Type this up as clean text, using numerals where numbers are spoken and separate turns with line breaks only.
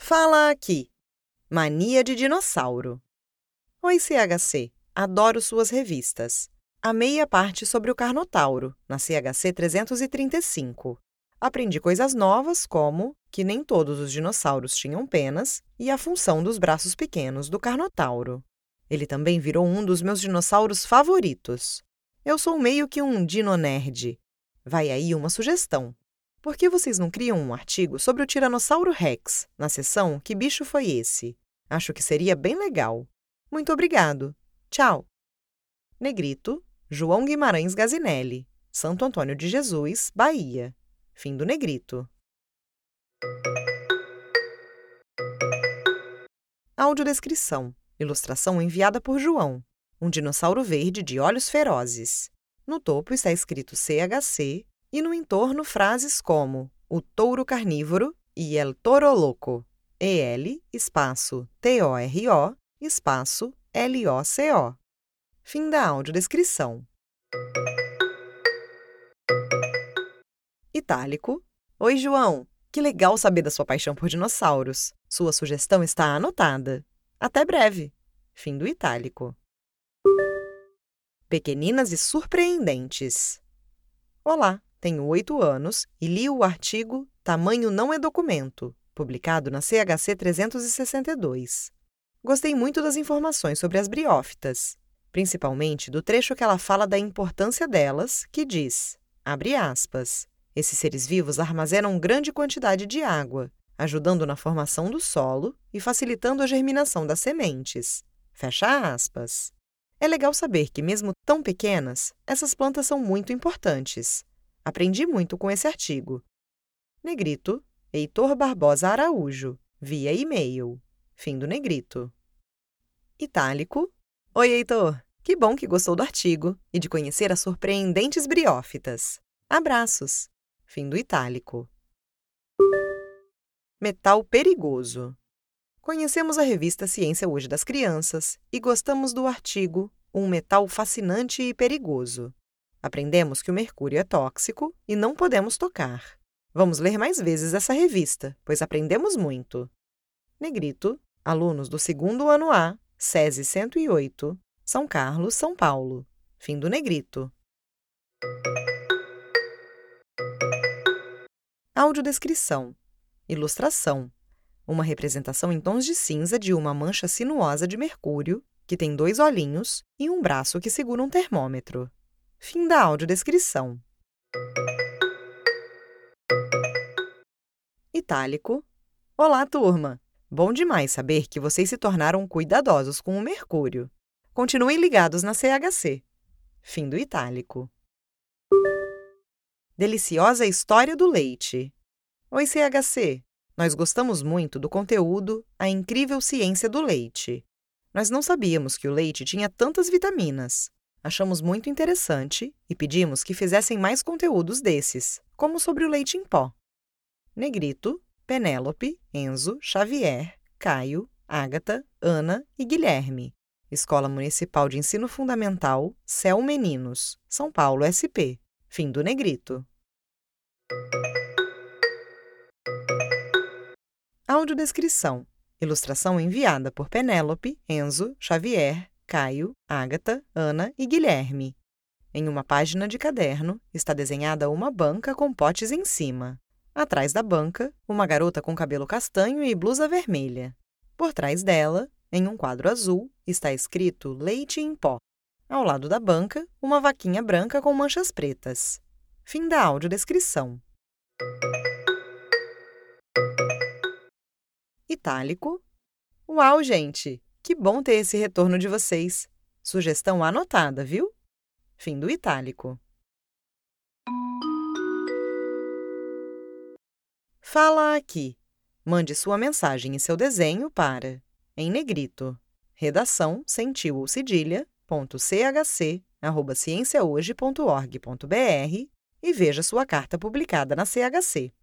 Fala aqui! Mania de dinossauro. Oi, CHC. Adoro suas revistas. Amei a parte sobre o Carnotauro, na CHC 335. Aprendi coisas novas como que nem todos os dinossauros tinham penas e a função dos braços pequenos do Carnotauro. Ele também virou um dos meus dinossauros favoritos. Eu sou meio que um dino-nerd. Vai aí uma sugestão. Por que vocês não criam um artigo sobre o Tiranossauro Rex, na seção Que Bicho Foi Esse? Acho que seria bem legal. Muito obrigado. Tchau. Negrito, João Guimarães Gazinelli, Santo Antônio de Jesus, Bahia. Fim do negrito. Audiodescrição. Ilustração enviada por João. Um dinossauro verde de olhos ferozes. No topo está escrito CHC e no entorno frases como o touro carnívoro e el toro loco. EL, espaço TORO, espaço LOCO. Fim da audiodescrição. Itálico. Oi, João! Que legal saber da sua paixão por dinossauros. Sua sugestão está anotada. Até breve. Fim do itálico. Pequeninas e surpreendentes. Olá, tenho 8 anos e li o artigo Tamanho Não é Documento, publicado na CHC 362. Gostei muito das informações sobre as briófitas, principalmente do trecho que ela fala da importância delas, que diz, abre aspas, esses seres vivos armazenam grande quantidade de água, ajudando na formação do solo e facilitando a germinação das sementes. Fecha aspas. É legal saber que, mesmo tão pequenas, essas plantas são muito importantes. Aprendi muito com esse artigo. Negrito, Heitor Barbosa Araújo, via e-mail. Fim do negrito. Itálico. Oi, Heitor! Que bom que gostou do artigo e de conhecer as surpreendentes briófitas. Abraços. Fim do itálico. Metal perigoso. Conhecemos a revista Ciência Hoje das Crianças e gostamos do artigo Um metal fascinante e perigoso. Aprendemos que o mercúrio é tóxico e não podemos tocar. Vamos ler mais vezes essa revista, pois aprendemos muito. Negrito, alunos do 2º ano A, SESI 108, São Carlos, São Paulo. Fim do negrito. Audiodescrição. Ilustração. Uma representação em tons de cinza de uma mancha sinuosa de mercúrio, que tem 2 olhinhos e um braço que segura um termômetro. Fim da audiodescrição. Itálico. Olá, turma! Bom demais saber que vocês se tornaram cuidadosos com o mercúrio. Continuem ligados na CHC. Fim do itálico. Deliciosa história do leite. Oi, CHC! Nós gostamos muito do conteúdo A Incrível Ciência do Leite. Nós não sabíamos que o leite tinha tantas vitaminas. Achamos muito interessante e pedimos que fizessem mais conteúdos desses, como sobre o leite em pó. Negrito, Penélope, Enzo, Xavier, Caio, Ágata, Ana e Guilherme. Escola Municipal de Ensino Fundamental, Céu Meninos, São Paulo, SP. Fim do negrito. Audiodescrição. Ilustração enviada por Penélope, Enzo, Xavier, Caio, Ágata, Ana e Guilherme. Em uma página de caderno, está desenhada uma banca com potes em cima. Atrás da banca, uma garota com cabelo castanho e blusa vermelha. Por trás dela, em um quadro azul, está escrito Leite em Pó. Ao lado da banca, uma vaquinha branca com manchas pretas. Fim da audiodescrição. Itálico. Uau, gente! Que bom ter esse retorno de vocês. Sugestão anotada, viu? Fim do itálico. Fala aqui. Mande sua mensagem e seu desenho para, em negrito, redação sem tio ou cedilha, .chc@cienciahoje.org.br e veja sua carta publicada na CHC.